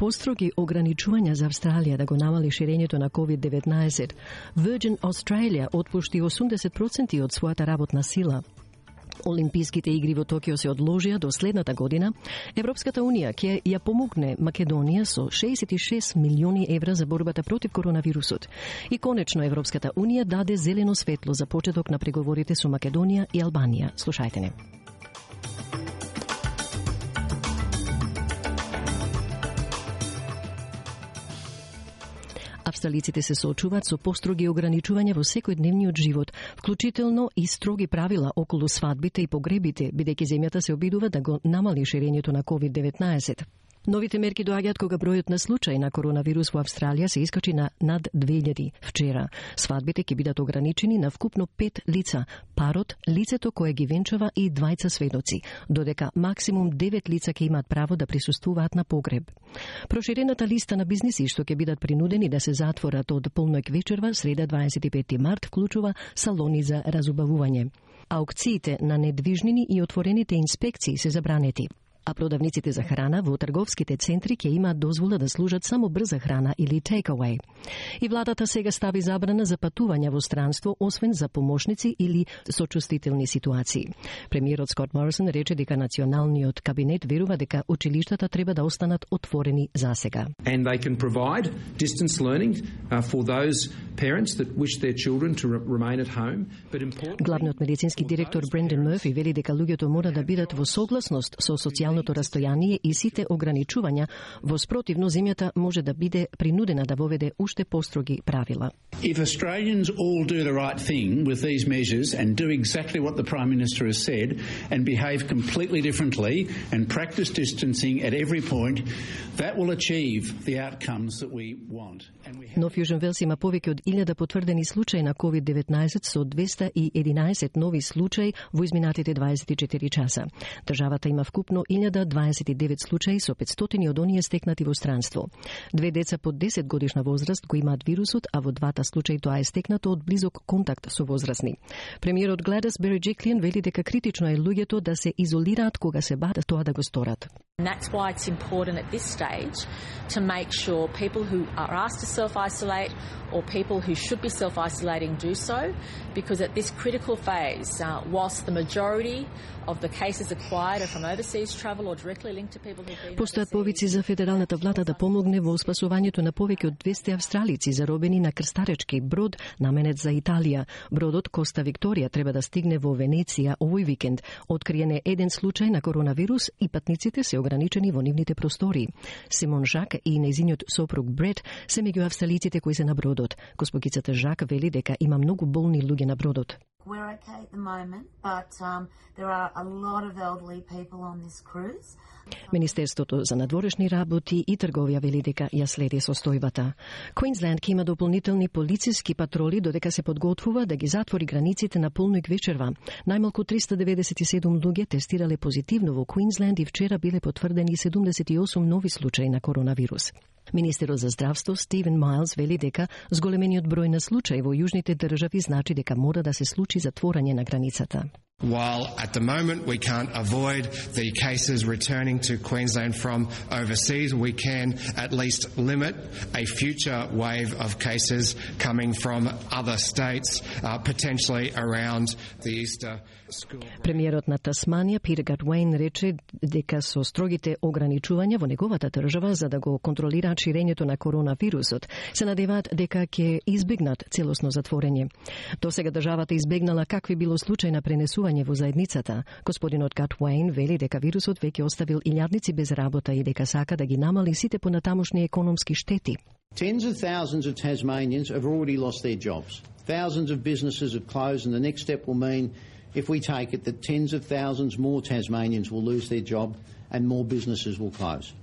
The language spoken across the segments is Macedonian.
построги ограничувања за Австралија да го намали ширењето на COVID-19. Virgin Australia отпушти 80% од својата работна сила. Олимписките игри во Токио се одложија до следната година. Европската унија ќе ја помогне Македонија со 66 милиони евра за борбата против коронавирусот. И конечно Европската унија даде зелено светло за почеток на преговорите со Македонија и Албанија. Слушајте не. Австралиците се соочуваат со построги ограничувања во секојдневниот живот, вклучително и строги правила околу свадбите и погребите, бидејќи земјата се обидува да го намали ширењето на COVID-19. Новите мерки доаѓаат кога бројот на случаи на коронавирус во Австралија се искачи на над 2000 вчера. Свадбите ќе бидат ограничени на вкупно 5 лица, парот, лицето кое ги венчава и двајца сведоци, додека максимум 9 лица ќе имаат право да присуствуваат на погреб. Проширената листа на бизниси што ќе бидат принудени да се затворат од полноќ вечерва, среда 25 март, вклучува салони за разубавување. Аукциите на недвижнини и отворените инспекции се забранети. А продавниците за храна во трговските центри ќе имаат дозвола да служат само брза храна или take-away. И владата сега стави забрана за патување во странство, освен за помошници или сочувствителни ситуации. Премиерот Скот Морисон рече дека националниот кабинет верува дека училиштата треба да останат отворени засега. And they can provide distance learning for those parents that wish their children to remain at home, but importantly, главниот медицински директор Бренден Мърфи вели дека луѓето мора да бидат во согласност со социјалното растојание и сите ограничувања, во спротивно земјата може да биде принудена да воведе уште построги правила. If Australians all do the right thing with these measures and do exactly what the Prime Minister has said and behave completely differently and practice distancing at every point, that will achieve the outcomes that we want. Нов Јужен Велс има повеќе од 1000 потврдени случаи на COVID-19 со 211 нови случаи во изминатите 24 часа. Државата има вкупно 1029 случаи со 500 од оние стекнати во странство. 2 деца под 10 годишна возраст го имаат вирусот, а во двата случаи тоа е стекнато од близок контакт со возрастни. Премиерот Гледис Береджиклиан вели дека критично е луѓето да се изолираат кога се бат тоа да го сторат. And that's why it's important at this stage to make sure people who are asked to self-isolate or people who should be self-isolating do so, because at this critical phase, whilst the majority of the cases acquired are from overseas travel or directly linked to people who've been Постојат повици за федералната влада да помогне во спасувањето на повеќе од 200 австралици заробени на крстаречки брод наменет за Италија. Бродот Коста Викторија треба да стигне во Венеција овој викенд. Откриен е еден случај на коронавирус и патниците се ограничени во нивните простори. Симон Жак и нејзиниот сопруг Брет се меѓу австралиците кои се на бродот. Госпогицата Жак вели дека има многу болни луѓе на бродот. We're okay at the moment, but there are a lot of elderly people on this cruise. Министерството за надворешни работи и трговија вели дека ја следи состојбата. Квинсленд ќе има дополнителни полициски патроли додека се подготвува да ги затвори границите на полноќ вечерва. Најмалку 397 луѓе тестирале позитивно во Квинсленд и вчера биле потврдени 78 нови случаи на коронавирус. Министерот за здравство Стивен Майлс вели дека зголемениот број на случаи во јужните држави значи дека мора да се случи затворање на границата. While at the moment we can't avoid the cases returning to Queensland from overseas, we can at least limit a future wave of cases coming from other states, potentially around the Easter school. Премиерот на Тасманија Питер Гатуейн рече дека со строгите ограничувања во неговата држава за да го контролираат ширењето на коронавирусот, се надеваат дека ќе избегнат целосно затворење. Досега државата избегнала какви било случај на пренесување во заедницата. Господинот Гатуейн вели дека вирусот веќе оставил илјадници без работа и дека сака да ги намали сите понатамошни економски штети. Tens of thousands of Tasmanians have already lost their jobs. Thousands of businesses have closed, and the next step will mean, if we take it, that tens of thousands more Tasmanians will lose their job and more businesses will close.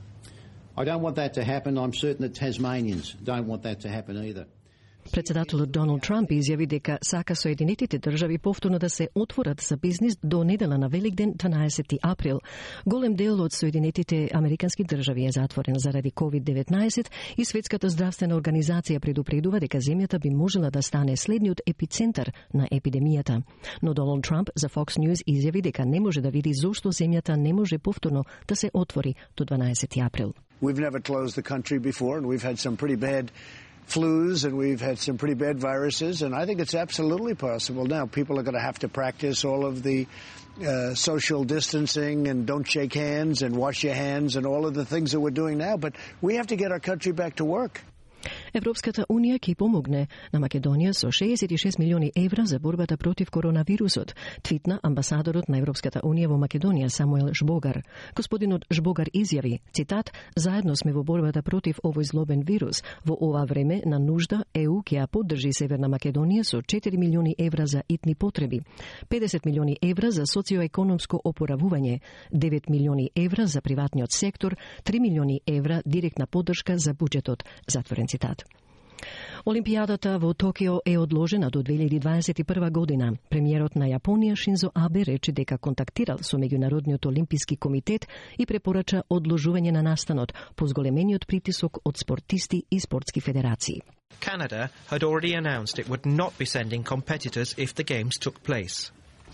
I don't want that to happen. I'm certain that Tasmanians don't want that to happen either. Председателот Доналд Трамп изјави дека сака Соединетите држави повторно да се отворат за бизнис до недела на Великден 12 април. Голем дел од Соединетите американски држави е затворен заради COVID-19 и Светската здравствена организација предупредува дека земјата би можела да стане следниот епицентар на епидемијата. Но Доналд Трамп за Fox News изјави дека не може да види зошто земјата не може повторно да се отвори до 12 април. We've never closed the country before, and we've had some pretty bad flus and we've had some pretty bad viruses, and I think it's absolutely possible. Now, people are going to have to practice all of the social distancing and don't shake hands and wash your hands and all of the things that we're doing now, but we have to get our country back to work. Европската унија ќе помогне на Македонија со 66 милиони евра за борбата против коронавирусот, твитна амбасадорот на Европската унија во Македонија Самуел Жбогар. Господинот Жбогар изјави, цитат, заедно сме во борбата против овој злобен вирус. Во ова време на нужда ЕУ ќе ја поддржи Северна Македонија со 4 милиони евра за итни потреби, 50 милиони евра за социоекономско опоравување, 9 милиони евра за приватниот сектор, 3 милиони евра директна поддршка за буџетот, затворен цитат. Олимпијадата во Токио е одложена до 2021 година. Премиерот на Јапонија Шинзо Абе рече дека контактирал со Меѓународниот олимписки комитет и препорача одложување на настанот по зголемениот притисок од спортисти и спортски федерации. Canada had already announced it would not be sending competitors if the games took place.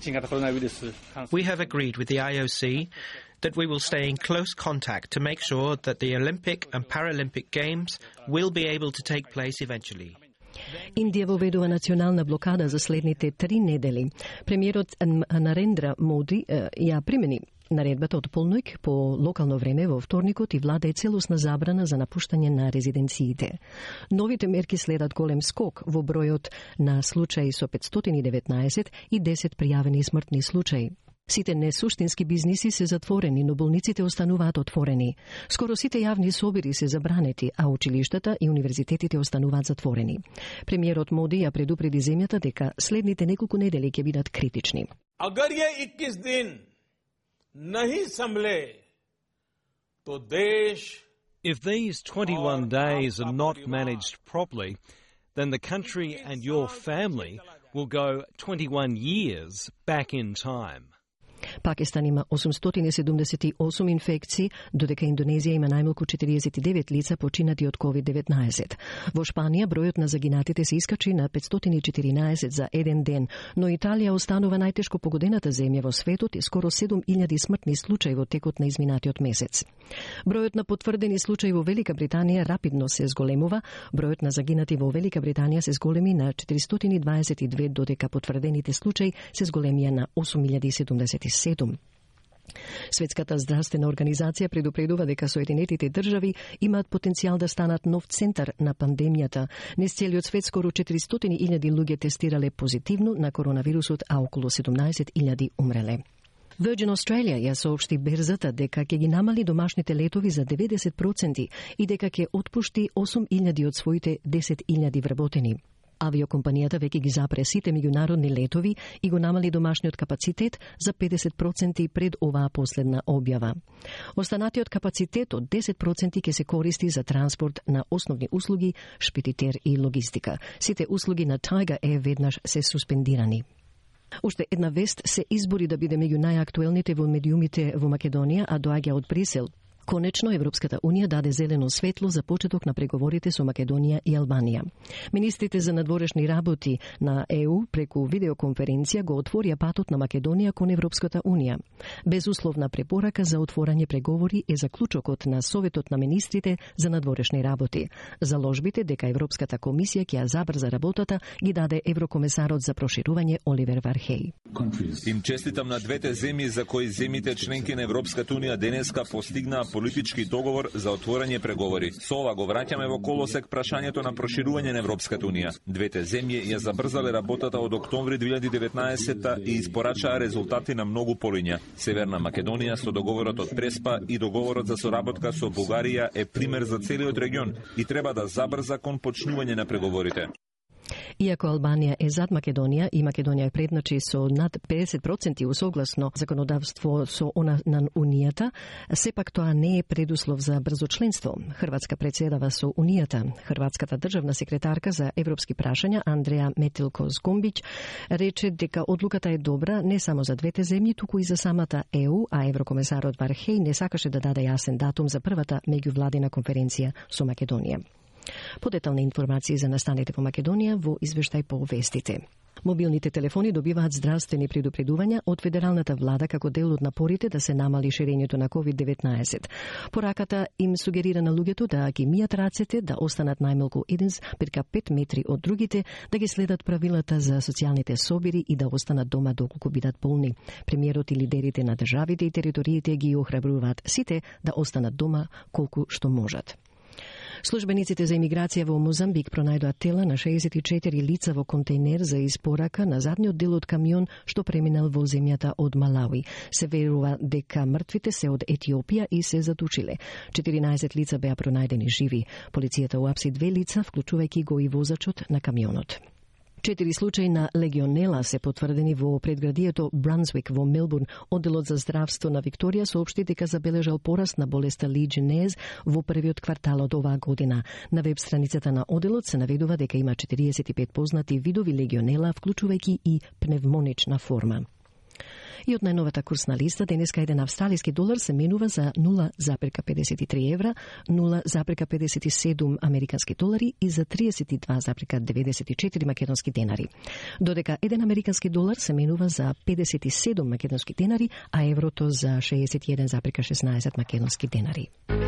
We have agreed with the IOC that we will stay in close contact to make sure that the Olympic and Paralympic Games will be able to take place eventually. Индија воведува национална блокада за следните 3 недели. Премиерот Нарендра Моди ја примени наредбата од полноќ по локално време во вторникот и влада е целосна забрана за напуштање на резиденциите. Новите мерки следат голем скок во бројот на случаи со 519 и 10 пријавени смртни случаи. Сите несуштински бизниси се затворени, но болниците остануваат отворени. Скоро сите јавни собири се забранети, а училиштата и универзитетите остануваат затворени. Премиерот Моди ја предупреди земјата дека следните неколку недели ќе бидат критични. Агар је 21 дин nahi samble, to desh. If these 21 days are not managed properly, then the country and your family will go 21 years back in time. Пакистан има 878 инфекции, додека Индонезија има најмалку 49 лица починати од COVID-19. Во Шпанија бројот на загинатите се искачи на 514 за еден ден, но Италија останува најтешко погодената земја во светот и скоро 7000 смртни случаи во текот на изминатиот месец. Бројот на потврдени случаи во Велика Британија рапидно се зголемува, бројот на загинати во Велика Британија се зголеми на 422, додека потврдените случаи се зголемија на 8077. Светската здравствена организација предупредува дека Соединетите држави имаат потенцијал да станат нов центар на пандемијата. Низ целиот свет скоро 400.000 луѓе тестирале позитивно на коронавирусот, а околу 17.000 умреле. Virgin Australia ја соопшти берзата дека ќе ги намали домашните летови за 90% и дека ќе отпушти 8.000 од своите 10.000 вработени. Авиокомпанијата веќе ги запре сите меѓународни летови и го намали домашниот капацитет за 50% пред оваа последна објава. Останатиот капацитет од 10% ќе се користи за транспорт на основни услуги, шпедитер и логистика. Сите услуги на Tiger Air веднаш се суспендирани. Уште една вест се избори да биде меѓу најактуелните во медиумите во Македонија, а доаѓа од Брисел. Конечно, Европската Унија даде зелено светло за почеток на преговорите со Македонија и Албанија. Министрите за надворешни работи на ЕУ преку видеоконференција го отворија патот на Македонија кон Европската Унија. Безусловна препорака за отворање преговори е заклучокот на Советот на министрите за надворешни работи. Заложбите дека Европската комисија ќе ја забрза работата ги даде еврокомесарот за проширување Оливер Вархеј. Им честитам на двете земји за кои земјите членки на Европската Унија денеска постигнаа политички договор за отворање преговори. Со ова го враќаме во колосек прашањето на проширување на Европската Унија. Двете земји ја забрзале работата од октомври 2019 и испорачаа резултати на многу полиња. Северна Македонија со договорот од Преспа и договорот за соработка со Бугарија е пример за целиот регион и треба да забрза кон почнување на преговорите. Иако Албанија е зад Македонија и Македонија е предначи со над 50% усогласно законодавство со она на Унијата, сепак тоа не е предуслов за брзо членство. Хрватска председава со Унијата. Хрватската државна секретарка за европски прашања Андреја Метелко-Згомбиќ рече дека одлуката е добра не само за двете земји, туку и за самата ЕУ, а еврокомесарот Вархеј не сакаше да даде јасен датум за првата меѓувладина конференција со Македонија. Подетални информации за настаните во Македонија во извештај по вестите. Мобилните телефони добиваат здравствени предупредувања од федералната влада како дел од напорите да се намали ширењето на COVID-19. Пораката им сугерира на луѓето да ги мијат рацете, да останат најмалку 1,5 метри од другите, да ги следат правилата за социјалните собири и да останат дома доколку бидат болни. Премиерот и лидерите на државите и териториите ги охрабруваат сите да останат дома колку што можат. Службениците за имиграција во Мозамбик пронајдоа тела на 64 лица во контейнер за испорака на задниот дел од камион што преминал во земјата од Малави. Се верува дека мртвите се од Етиопија и се затушиле. 14 лица беа пронајдени живи. Полицијата уапси 2 лица, вклучувајќи го и возачот на камионот. 4 случаи на легионела се потврдени во предградието Брансвик во Мелбурн. Одделот за здравство на Викторија соопшти дека забележал пораст на болеста Legionnaires во првиот квартал од оваа година. На веб страницата на одделот се наведува дека има 45 познати видови легионела, вклучувајќи и пневмонична форма. И од најновата курсна листа, денеска еден австралиски долар се менува за 0,53 евра, 0,57 американски долари и за 32,94 македонски денари. Додека еден американски долар се менува за 57 македонски денари, а еврото за 61,16 македонски денари.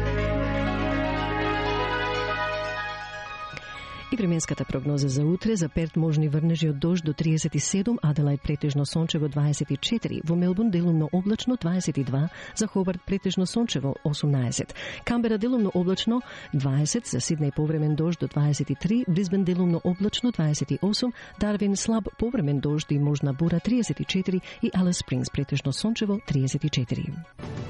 И временската прогноза за утре: за Перт можни врнежи од дожд до 37, Аделајд претежно сончево 24, во Мелбурн делумно облачно 22, за Хобарт претежно сончево 18, Камбера делумно облачно 20, за Сиднеј повремен дожд до 23, Брисбен делумно облачно 28, Дарвин слаб повремен дожд и можна бура 34 и Алис Спрингс претежно сончево 34.